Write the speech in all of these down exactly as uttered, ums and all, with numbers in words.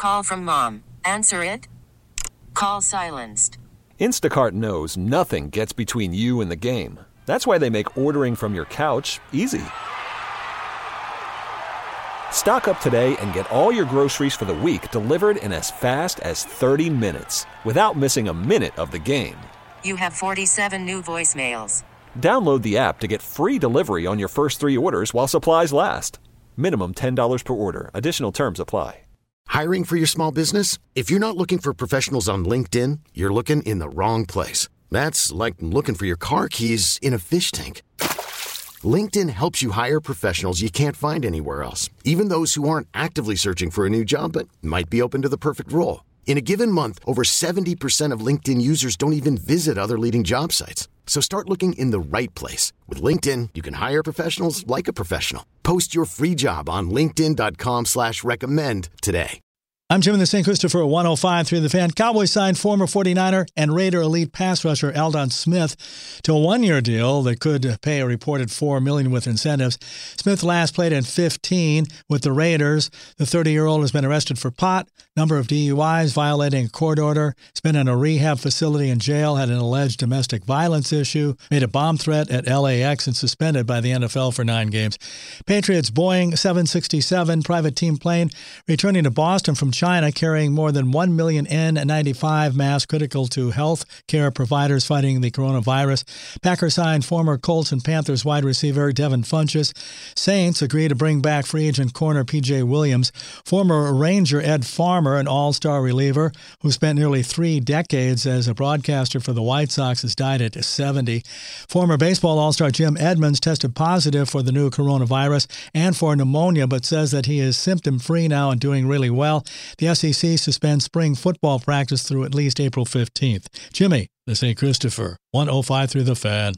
call from mom. Answer it. Call silenced. Instacart knows nothing gets between you and the game. That's why they make ordering from your couch easy. Stock up today and get all your groceries for the week delivered in as fast as thirty minutes without missing a minute of the game. You have forty-seven new voicemails. Download the app to get free delivery on your first three orders while supplies last. Minimum ten dollars per order. Additional terms apply. Hiring for your small business? If you're not looking for professionals on LinkedIn, you're looking in the wrong place. That's like looking for your car keys in a fish tank. LinkedIn helps you hire professionals you can't find anywhere else, even those who aren't actively searching for a new job but might be open to the perfect role. In a given month, over seventy percent of LinkedIn users don't even visit other leading job sites. So start looking in the right place. With LinkedIn, you can hire professionals like a professional. Post your free job on linkedin.com slash recommend today. I'm Jim in the Saint Christopher one oh five through the Fan. Cowboys signed former forty-niner and Raider elite pass rusher Aldon Smith to a one-year deal that could pay a reported four million dollars with incentives. Smith last played in fifteen with the Raiders. The thirty-year-old has been arrested for pot, number of D U Is, violating a court order. He's been in a rehab facility in jail, had an alleged domestic violence issue, made a bomb threat at L A X, and suspended by the N F L for nine games. Patriots Boeing seven sixty-seven private team plane returning to Boston from China, carrying more than one million N ninety-five masks critical to health care providers fighting the coronavirus. Packers signed former Colts and Panthers wide receiver Devin Funchess. Saints agree to bring back free agent corner P J Williams. Former Ranger Ed Farmer, an all-star reliever who spent nearly three decades as a broadcaster for the White Sox, has died at seventy. Former baseball all-star Jim Edmonds tested positive for the new coronavirus and for pneumonia, but says that he is symptom-free now and doing really well. The S E C suspends spring football practice through at least April fifteenth. Jimmy, the Saint Christopher, one oh five through the Fan.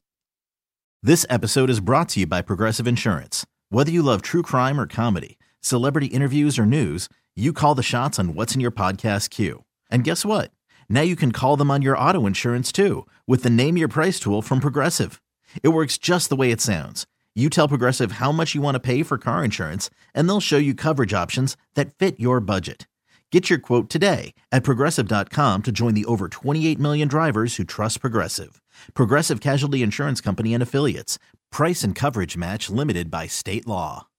This episode is brought to you by Progressive Insurance. Whether you love true crime or comedy, celebrity interviews or news, you call the shots on what's in your podcast queue. And guess what? Now you can call them on your auto insurance too with the Name Your Price tool from Progressive. It works just the way it sounds. You tell Progressive how much you want to pay for car insurance, and they'll show you coverage options that fit your budget. Get your quote today at Progressive dot com to join the over twenty-eight million drivers who trust Progressive. Progressive Casualty Insurance Company and Affiliates. Price and coverage match limited by state law.